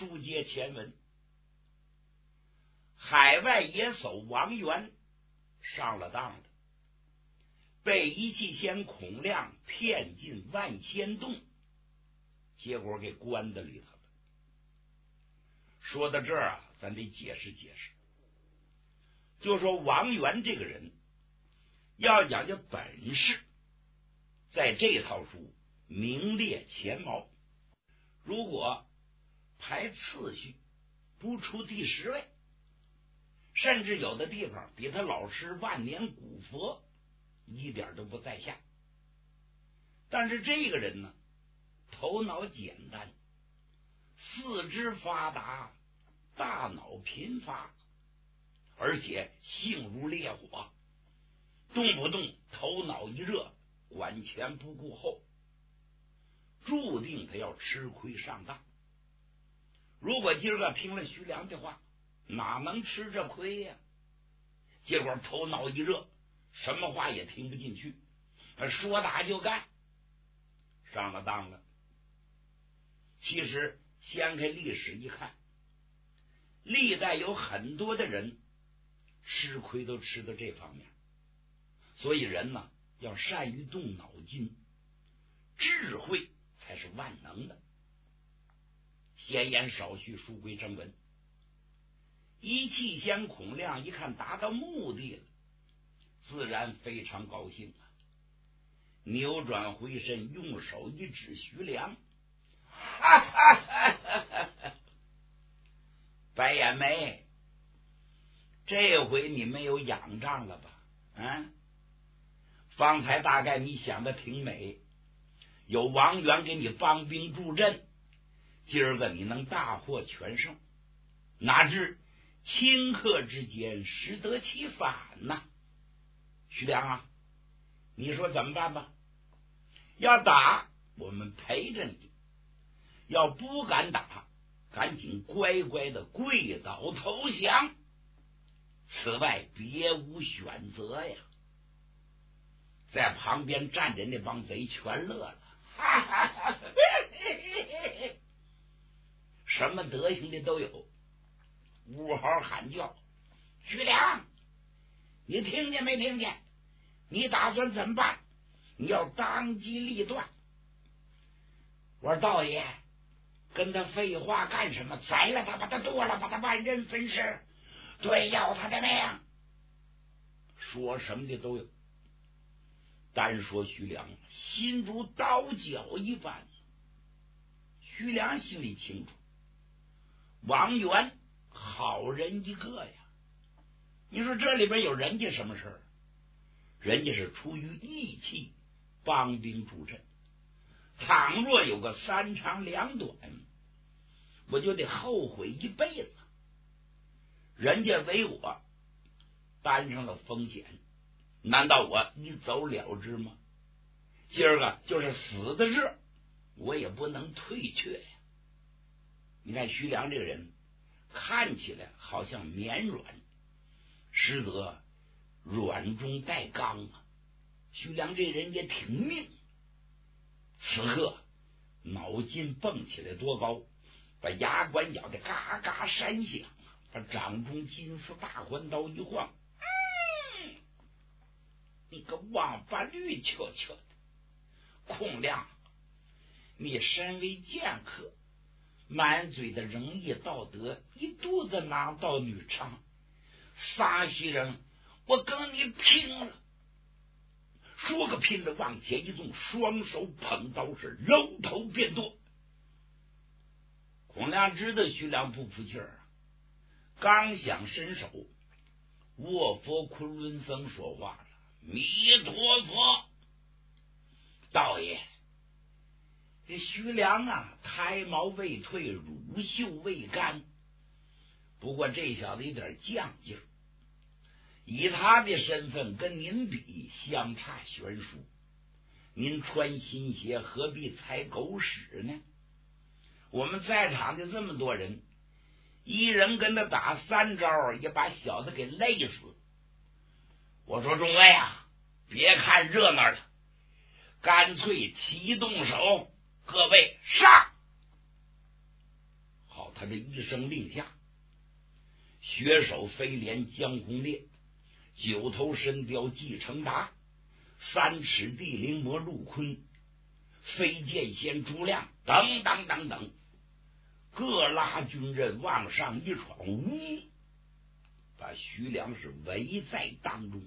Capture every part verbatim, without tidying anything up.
书接前文，海外野叟王元上了当了，被一气仙孔亮骗进万仙洞，结果给关在里头了。说到这儿啊，咱得解释解释。就说王元这个人要讲究本事，在这套书名列前茅。如果排次序不出第十位，甚至有的地方比他老师万年古佛一点都不在下。但是这个人呢，头脑简单，四肢发达，大脑频发，而且性如烈火，动不动头脑一热，管前不顾后，注定他要吃亏上当。如果今儿个听了徐良的话，哪能吃这亏呀？结果头脑一热，什么话也听不进去，说打就干，上了当了。其实掀开历史一看，历代有很多的人吃亏都吃到这方面。所以人呢，要善于动脑筋，智慧才是万能的。闲言少叙，书归正文。一气仙孔亮一看达到目的了，自然非常高兴啊，扭转回身，用手一指徐良，哈哈哈哈哈，白眼眉，这回你没有仰仗了吧？嗯，方才大概你想的挺美，有王元给你帮兵助阵，今儿个你能大获全胜，哪知顷刻之间适得其反呐、啊！徐良啊，你说怎么办吧？要打我们陪着你，要不敢打，赶紧乖乖的跪倒投降，此外别无选择呀！在旁边站着那帮贼全乐了，哈哈哈哈，什么德行的都有，呜嚎喊叫。徐良，你听见没听见？你打算怎么办？你要当机立断。我说道爷，跟他废话干什么？宰了他，把他剁了，把他万人分尸，对，要他的命。说什么的都有。单说徐良心如刀绞一般，徐良心里清楚，王元好人一个呀。你说这里边有人家什么事儿？人家是出于义气帮兵助阵，倘若有个三长两短，我就得后悔一辈子。人家为我担上了风险，难道我一走了之吗？今儿个就是死的日，我也不能退却呀。你看徐良这个人看起来好像绵软，实则软中带刚啊。徐良这人也挺命。此刻脑筋蹦起来多高，把牙关咬得嘎嘎山响，把掌中金丝大环刀一晃，嗯，你个王八驴悄悄的！孔亮，你身为剑客，满嘴的仁义道德，一肚子拿刀女娼，撒西人，我跟你拼了！说个拼了，往前一纵，双手捧刀是搂头便剁。孔亮知道徐良不服气儿啊，刚想伸手，卧佛昆仑僧说话了：“弥陀佛，道爷，这徐良啊，胎毛未退，乳臭未干，不过这小子有点犟劲儿。以他的身份跟您比，相差悬殊。您穿新鞋，何必踩狗屎呢？我们在场的这么多人，一人跟他打三招，也把小子给累死。我说众位啊，别看热闹了，干脆齐动手，各位上！好他这一声令下，血手飞廉江红烈，九头神雕纪成达，三尺地灵魔陆坤，飞剑仙朱亮等等等等，各拉军人往上一闯，呜，把徐良是围在当中。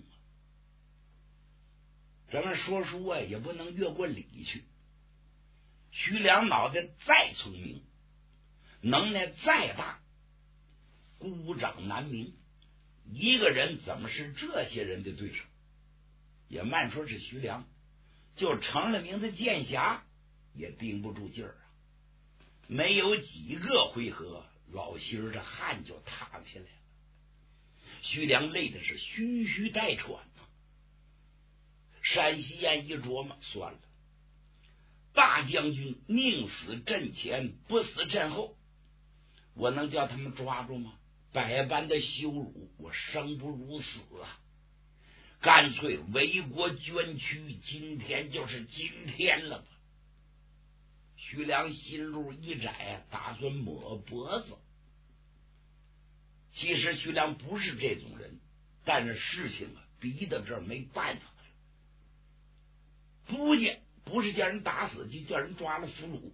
咱们说书啊，也不能越过理去。徐良脑袋再聪明，能耐再大，孤掌难鸣，一个人怎么是这些人的对手？也慢说是徐良，就成了名的剑侠，也顶不住劲儿啊！没有几个回合，老心儿这汗就淌下来了。徐良累的是吁吁带喘呐。山西燕一琢磨，算了，大将军宁死阵前，不死阵后，我能叫他们抓住吗？百般的羞辱，我生不如死啊！干脆为国捐躯，今天就是今天了吧。徐良心路一窄，打算抹脖子。其实徐良不是这种人，但是事情啊逼到这儿没办法了。不见不是叫人打死，就叫人抓了俘虏。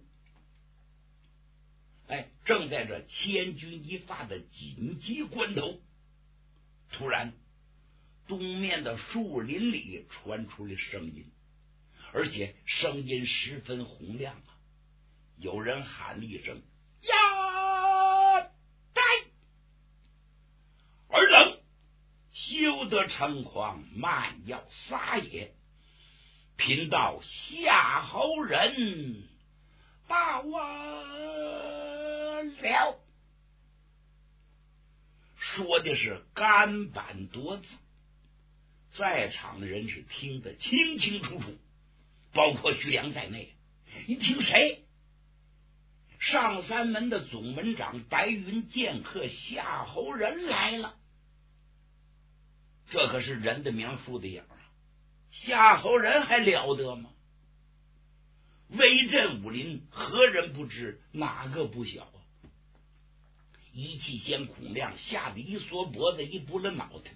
哎，正在这千钧一发的紧急关头，突然东面的树林里传出了声音，而且声音十分洪亮啊！有人喊了一声：“呀！呆！尔等休得猖狂，慢要撒野！贫道夏侯人大完了。”说的是干板多字，在场的人是听得清清楚楚，包括徐良在内。你听谁？上三门的总门长白云剑客夏侯人来了。这可是人的名树的影啊！夏侯人还了得吗？威震武林，何人不知？哪个不晓啊？一气先孔亮吓得一缩脖子，一拨了脑袋。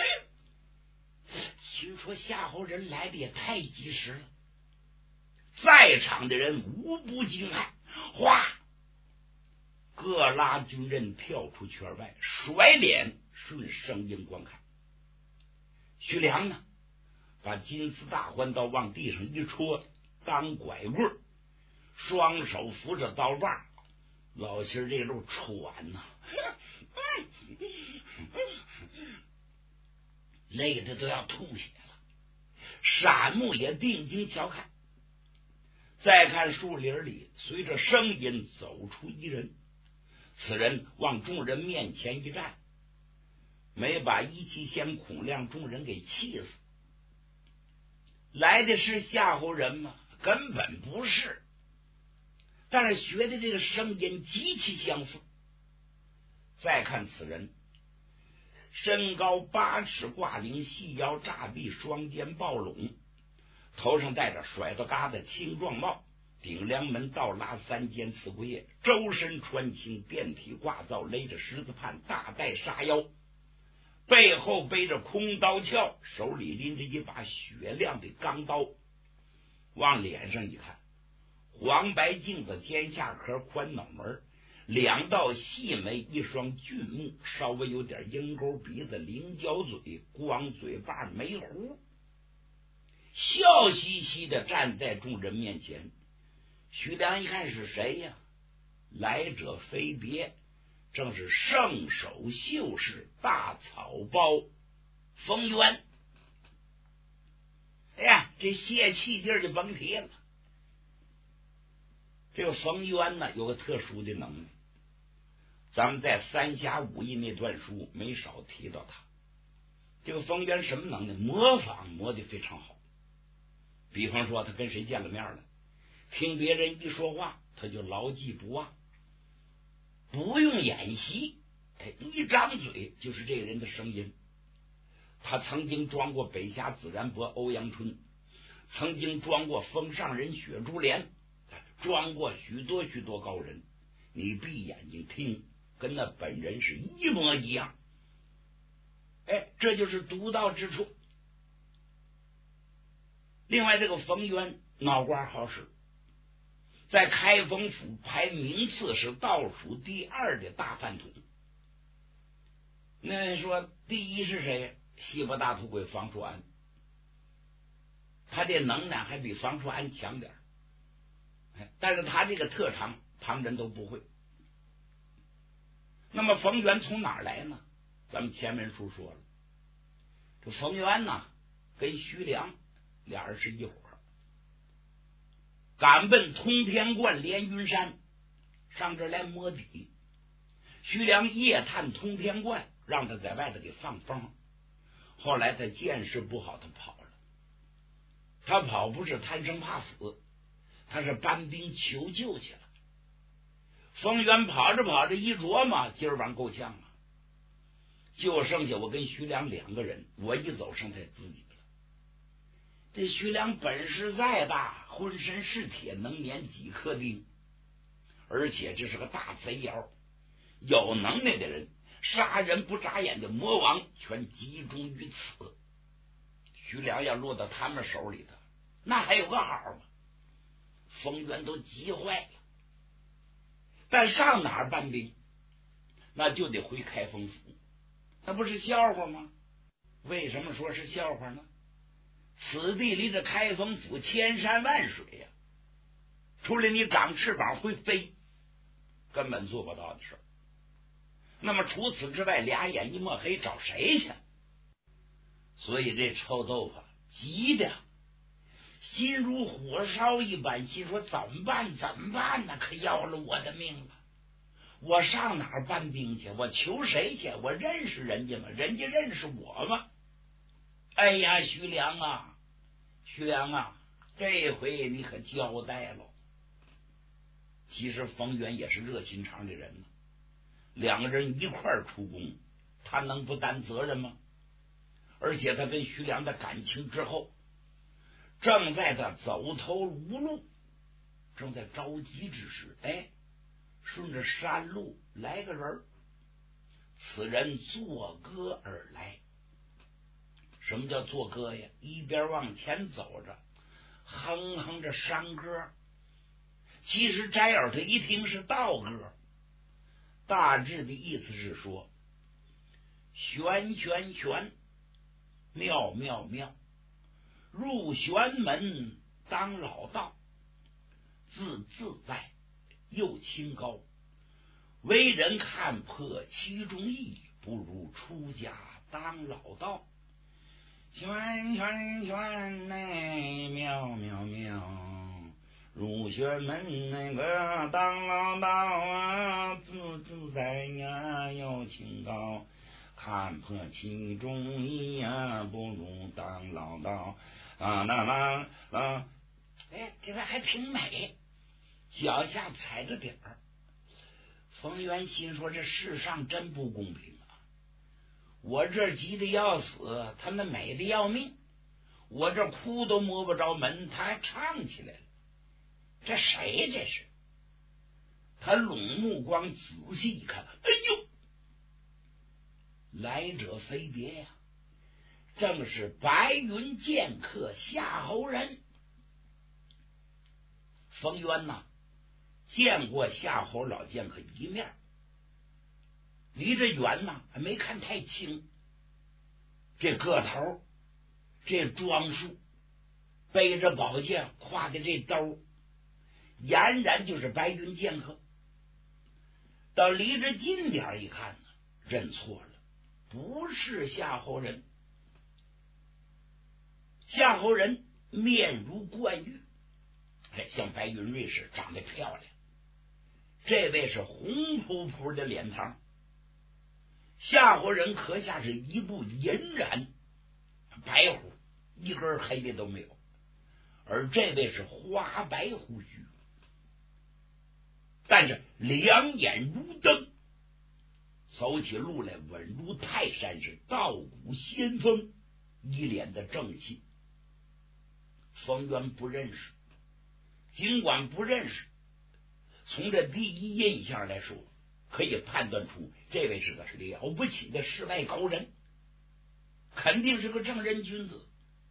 听说夏侯人来的也太及时了，在场的人无不惊骇。哗！各拉军人跳出圈外，甩脸顺声音观看。徐良呢，把金丝大环刀往地上一戳，当拐棍，双手扶着刀把，老心这路喘呐、啊，累的都要吐血了。闪目也定睛瞧看，再看树林里，随着声音走出一人。此人往众人面前一站，没把一气先孔亮众人给气死。来的是夏侯人吗？根本不是，但是学的这个声音极其相似。再看此人，身高八尺挂领，细腰炸臂，双肩抱拢，头上戴着甩到嘎的青壮帽，顶梁门倒拉三尖刺龟叶，周身穿青，遍体挂造，勒着十字畔，大带杀腰，背后背着空刀鞘，手里拎着一把雪亮的钢刀。往脸上一看，黄白镜子，尖下壳，宽脑门，两道细眉，一双俊目，稍微有点鹰钩鼻子，菱角嘴，光嘴巴，没胡，笑嘻嘻的站在众人面前。徐良一看是谁呀？来者非别，正是圣手秀士大草包冯渊。哎呀，这泄气劲儿就甭提了。这个冯渊呢，有个特殊的能力，咱们在三侠五义那段书没少提到他。这个冯渊什么能力？模仿模的非常好。比方说他跟谁见了面了，听别人一说话，他就牢记不忘，不用演习，哎，一张嘴就是这个人的声音。他曾经装过北侠紫然伯欧阳春，曾经装过封上人雪珠莲，装过许多许多高人。 你闭眼睛听，跟那本人是一模一样。哎，这就是独到之处。另外，这个冯渊脑瓜好使，在开封府排名次是倒数第二的大饭桶。那说第一是谁？西伯大土鬼房叔安，他的能耐还比房叔安强点，但是他这个特长旁人都不会。那么冯渊从哪儿来呢？咱们前文书说了，这冯渊呢跟徐良俩人是一伙儿，赶奔通天观连云山，上这儿来摸底。徐良夜探通天观，让他在外头给放风。后来他见识不好，他跑了。他跑不是贪生怕死，他是搬兵求救去了。冯渊跑着跑着一琢磨，今儿晚够呛了，就剩下我跟徐良两个人，我一走剩他自己了。这徐良本事再大，浑身是铁，能碾几颗钉，而且这是个大贼妖，有能耐的人，杀人不眨眼的魔王全集中于此。徐良要落到他们手里头，那还有个好吗？冯渊都急坏了。但上哪儿办兵？那就得回开封府，那不是笑话吗？为什么说是笑话呢？此地离这开封府千山万水呀、啊，除了你长翅膀会飞，根本做不到的事。那么除此之外，俩眼一抹黑，找谁去？所以这臭豆腐急的心如火烧一般，心说怎么办怎么办呢？可要了我的命了！我上哪儿办兵去？我求谁去？我认识人家吗？人家认识我吗？哎呀，徐良啊，徐良啊，这回你可交代了。其实冯渊也是热心肠的人呢，两个人一块儿出宫，他能不担责任吗？而且他跟徐良的感情之后，正在他走投无路，正在着急之时，哎，顺着山路来个人，此人坐歌而来。什么叫坐歌呀？一边往前走着，哼哼着山歌。其实摘耳他一听是道歌，大致的意思是说，玄玄玄，妙妙妙，入玄门当老道，自自在又清高，为人看破其中意，不如出家当老道。玄玄玄内妙妙妙，入玄门那个当老道啊，自自在呀又清高，看破其中意啊，不如当老道啊啦啦啦！哎，这个还挺美，脚下踩着点儿。冯渊心说：这世上真不公平啊！我这急得要死，他那美的要命，我这哭都摸不着门，他还唱起来了。这谁这是？他拢目光仔细一看，哎呦，来者非别呀、啊，正是白云剑客夏侯仁。冯渊呐，见过夏侯老剑客一面，离着远呐，还没看太清。这个头，这装束，背着宝剑，挎的这兜，俨然就是白云剑客。到离着近点一看呢，认错了，不是夏侯仁。夏侯仁面如冠玉，像白云瑞士，长得漂亮。这位是红扑扑的脸庞，夏侯仁可下是一部银髯，白胡，一根黑的都没有，而这位是花白胡须，但是两眼如灯，走起路来稳如泰山，是道骨仙风，一脸的正气。冯渊不认识，尽管不认识， 从这第一印象来说，可以判断出这位是个了不起的世外高人，肯定是个正人君子。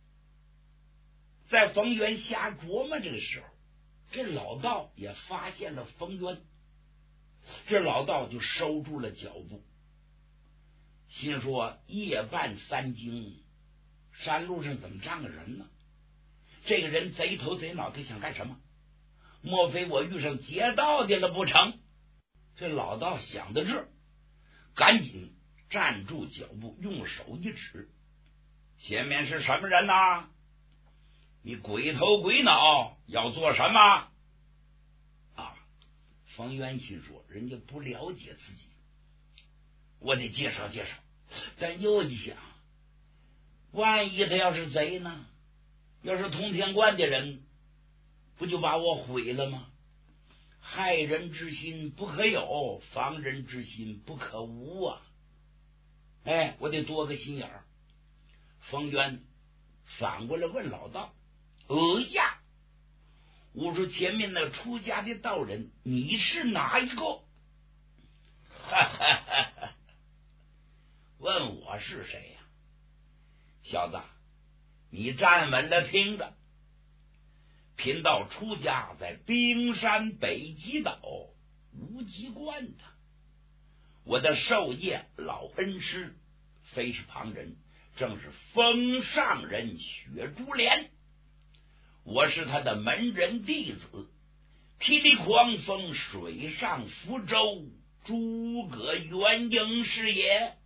在冯渊瞎琢磨这个时候，这老道也发现了冯渊，这老道就收住了脚步，心说夜半三更，山路上怎么站个人呢？这个人贼头贼脑，他想干什么？莫非我遇上劫道的了不成？这老道想到这儿，赶紧站住脚步，用手一指：前面是什么人呐？你鬼头鬼脑要做什么？啊！冯渊心说，人家不了解自己，我得介绍介绍。但又一想，万一他要是贼呢？要是通天观的人，不就把我毁了吗？害人之心不可有，防人之心不可无啊！哎，我得多个心眼儿。冯渊反过来问老道：呃呀，我说前面那出家的道人，你是哪一个？哈哈哈哈！问我是谁呀？小子，你站稳了听着，贫道出家在冰山北极岛无极观的，我的授业老恩师非是旁人，正是封上人雪珠莲，我是他的门人弟子，霹雳狂风水上福州诸葛元英是也。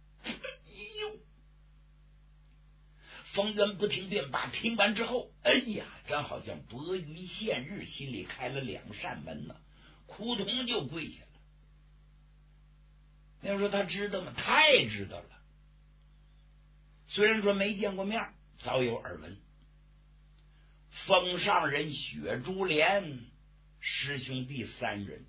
冯渊不听便罢，听完之后，哎呀，真好像拨云见日，心里开了两扇门呢，扑通就跪下了。要说他知道吗？太知道了。虽然说没见过面，早有耳闻。封上人雪珠莲师兄弟三人，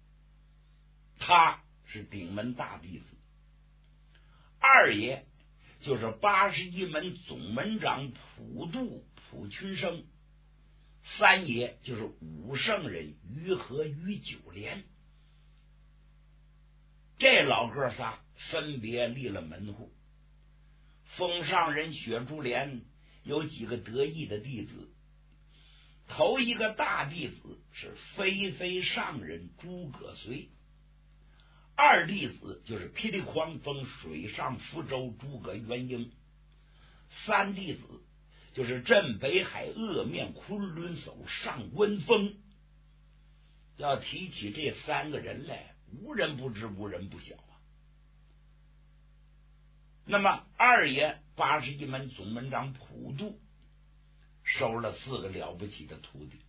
他是顶门大弟子，二爷就是八十一门总门长普渡普群生，三爷就是武圣人于和于九莲。这老哥仨分别立了门户。封上人雪珠莲有几个得意的弟子，头一个大弟子是飞飞上人诸葛绥，二弟子就是霹雳狂风水上福州诸葛元英，三弟子就是镇北海恶面昆仑叟上温峰。要提起这三个人来，无人不知，无人不晓啊。那么二爷八十一门总门长普渡收了四个了不起的徒弟，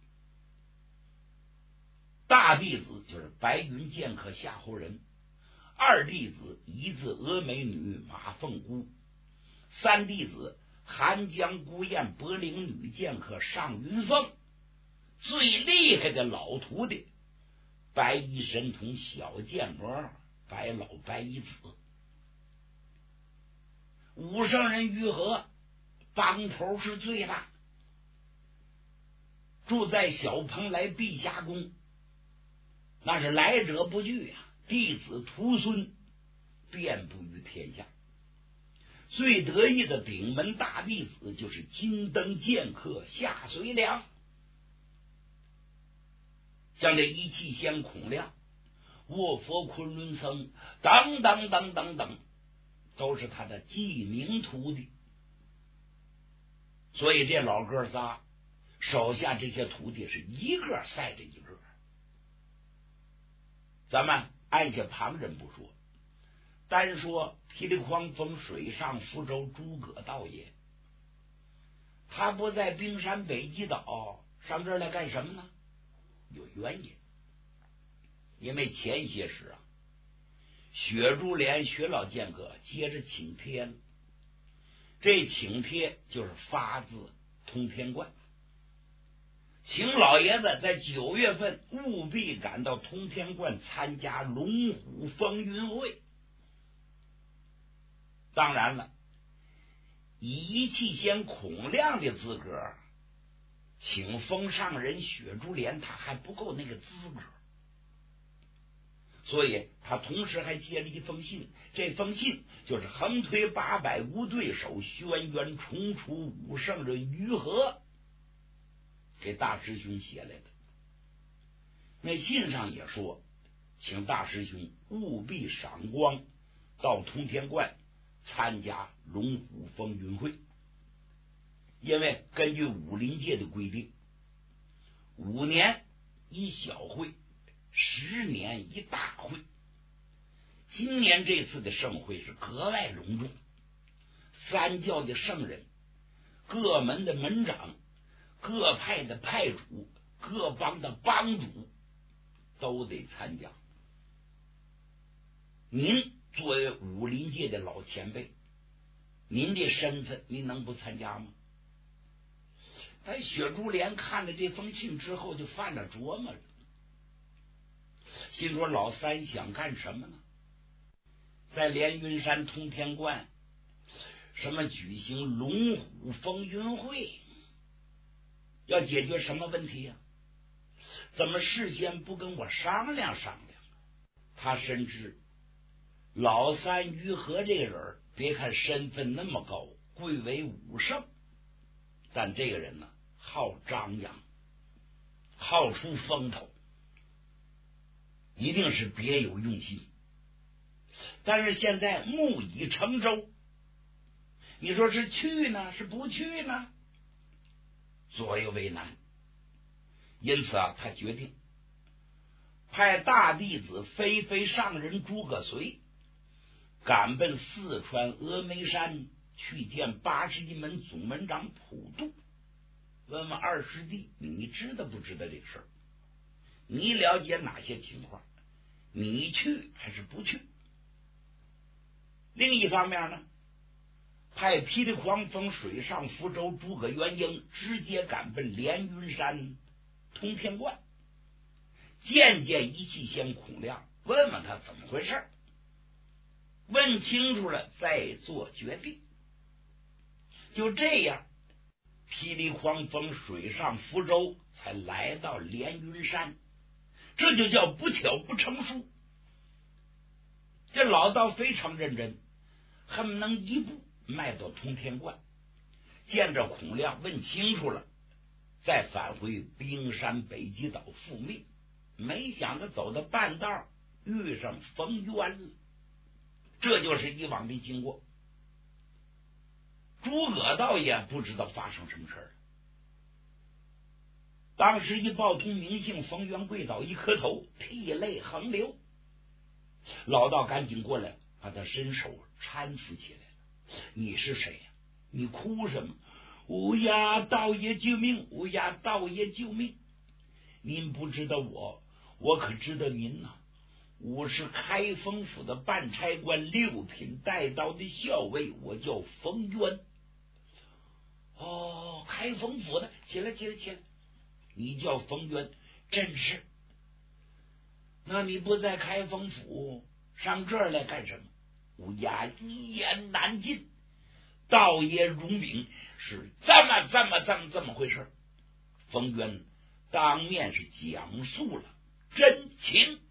大弟子就是白云剑客夏侯仁，二弟子一字峨眉女马凤姑，三弟子寒江孤雁柏林女剑客上云凤，最厉害的老徒弟白衣神童小剑魔白老白衣子。武圣人于和帮头是最大，住在小蓬莱碧霞宫，那是来者不拒啊，弟子徒孙遍布于天下。最得意的顶门大弟子就是金灯剑客夏随良，像这一气仙孔亮、卧佛昆仑僧等等等等等，都是他的记名徒弟。所以这老哥仨手下这些徒弟是一个赛着一个。咱们按下旁人不说，单说霹雳狂风水上福州诸葛道爷，他不在冰山北极岛上这儿来干什么呢？有原因。因为前些时啊，雪珠莲雪老剑客接着请帖，这请帖就是发自通天观，请老爷子在九月份务必赶到通天观参加龙虎风云会。当然了，以一气仙孔亮的资格请封上人雪珠莲，他还不够那个资格。 所以他同时还接了一封信，这封信就是横推八百无对手，轩辕重出武圣人于和给大师兄写来的。那信上也说，请大师兄务必赏光到通天观参加龙虎风云会，因为根据武林界的规定，五年一小会，十年一大会。今年这次的盛会是格外隆重，三教的圣人、各门的门长、各派的派主、各帮的帮主都得参加。您作为武林界的老前辈，您的身份您能不参加吗？但雪珠莲看了这封信之后就犯了琢磨了，心说老三想干什么呢？在连云山通天观什么举行龙虎风云会，要解决什么问题呀、啊？怎么事先不跟我商量商量？他深知老三于和这个人，别看身份那么高，贵为武圣，但这个人呢，好张扬，好出风头，一定是别有用心。但是现在木已成舟，你说是去呢，是不去呢？左右为难。因此啊，他决定派大弟子飞飞上人诸葛绥赶奔四川峨眉山，去见八十一门总门长普渡，问问二师弟，你知道不知道这事儿？你了解哪些情况？你去还是不去？另一方面呢，派霹雳狂风水上福州诸葛元英直接赶奔连云山通天观，见见一气仙孔亮，问问他怎么回事，问清楚了再做决定。就这样，霹雳狂风水上福州才来到连云山，这就叫不巧不成书。这老道非常认真，恨不能一步迈到通天观，见着孔亮问清楚了，再返回冰山北极岛复命。没想到走到半道遇上冯渊了，这就是以往的经过。诸葛道也不知道发生什么事儿，当时一报通名姓，冯渊跪倒一磕头，涕泪横流。老道赶紧过来，把他伸手搀扶起来了。你是谁呀、啊？你哭什么？乌鸦道爷救命！乌鸦道爷救命！您不知道我，我可知道您呐、啊。我是开封府的办差官，六品带刀的校尉，我叫冯渊。哦，开封府的，起来起来起来！你叫冯渊，真是。那你不在开封府，上这儿来干什么？乌鸦一言难尽。道爷容禀是这么这么这么这么回事。冯渊当面是讲述了真情。